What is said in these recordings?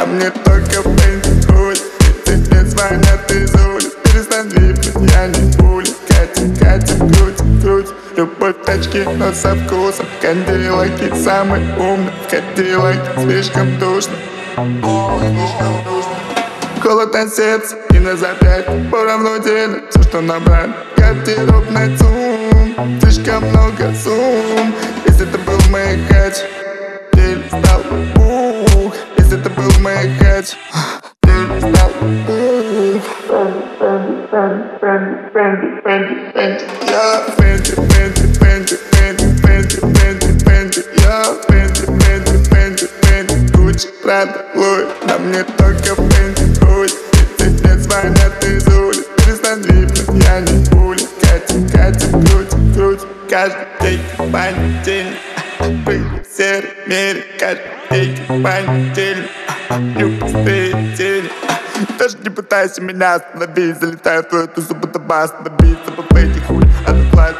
мне только Фэнди хули. Тебе звонят из улиц, перестань випнуть, я не пуля. Катя, круть, любовь в тачке, но со вкусом. Кадиллаки самый умный, в Кадиллаке слишком душно. Холод на сердце и на запястье, поровну делим все, что набрали. Гардеробный ЦУМ, слишком много сумм. Если ты был в моей хате, ты стал ух. Если ты был в моей хате, ты стал ух. Фэнди, я Фэнди, я Фэнди, Гуччи, Прада, Луи, на мне только Фэнди хули. Тебе звонят из улиц, перестань випнуть, я не пуля. Катя, круть, каждый день понедельник. Прыгай в серой мире, каждый день понедельник. Пустые тени, даже не пытайся меня остановить. Залетаю в твою тусу, будто бас добиться. По Фэнди хули, а ты платишь.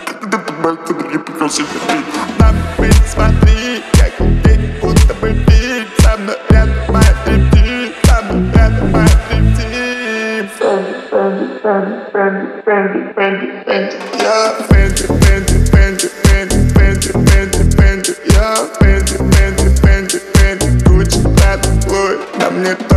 На меня смотри, как день, будто бы фильм. Со мной рядом моя дрим-тим, со мной рядом моя дрим-тим. Фэнди, я Фэнди, я Фэнди, Гуччи, Прада, Луи, на мне только